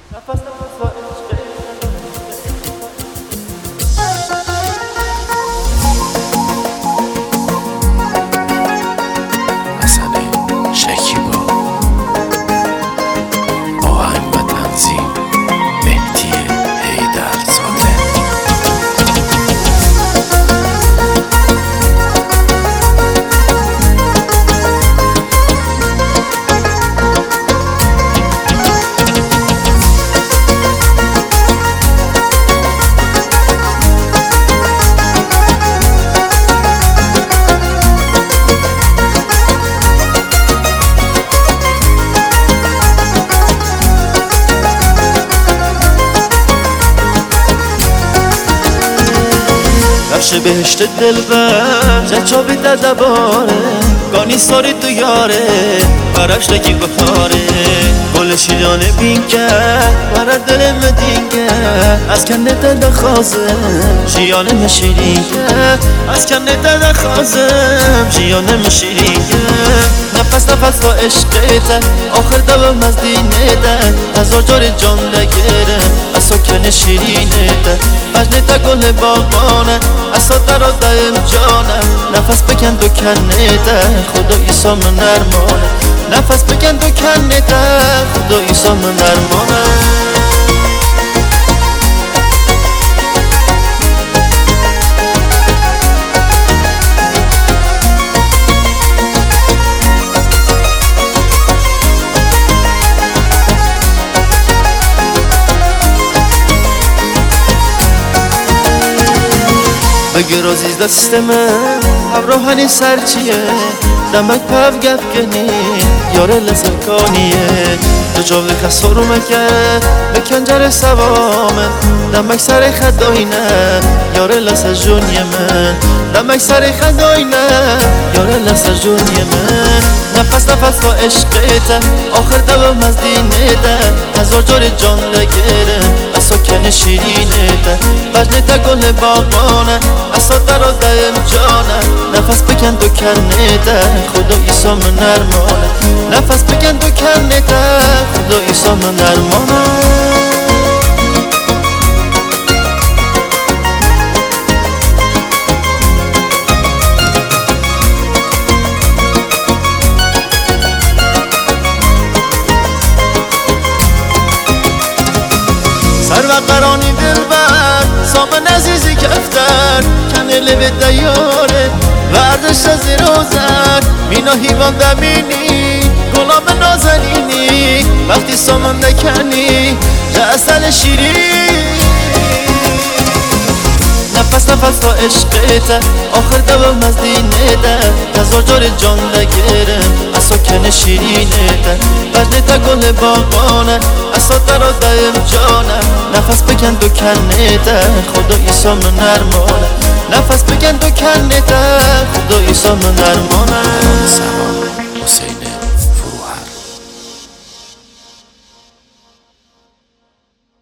بخش بهشت دلبر جچابی در دباره گانی ساری تو یاره برش لکی گفتاره گل شیرانه بین کرد برای دل مدینگه از کنه دل خوازم جیانه مشیرینگه از کنه دل خوازم جیانه مشیرینگه نفس نفس با عشقیت آخر دوام از دینیت از آجار جان لگرم از سکن شیرینیت مجنیت گل باغانه از صدا را دایم جانم نفس بکن دو کنیت خدا ایسا من نرمانه نفس بکن دو کنیت خدا ایسا من نرمانه بگیر عزیز دست من همراهانی سرچیه دمک پف گپ کنی یاره لسر کانیه تو جاوه کسا رو مکه به کنجر سوامه دمک سر خداینه یاره لسر جونی من دمک سر خداینه یاره لسر جونی من نفس نفس با عشقیت آخر دوام از دینیت هزار جار جان لگرم از سکن شیرینیت مجنیت گل باغانه از صدا را دایم جانه نفس بکن دو کنیت خدا ایسا من نرمانه نفس بکن دو کنیت خدا ایسا من نرمانه سر و قرانی دلبر سامن عزیزی کفتر کنه لبه دیاره وردش از روزن مینا هیوان دمینی گلام نازنینی وقتی سامن نکنی رسل شیرین نفس نفس تا عشقیت آخر دوام از دینیت هزار جار جان لگرم از سکن شیرینیت مجنیت گل باغانه از صدا را دایم جانم نفس بکن دو کنیت خدا ایسا من نرمانه نفس بکن دو کنیت خدا ایسا من نرمانه حسین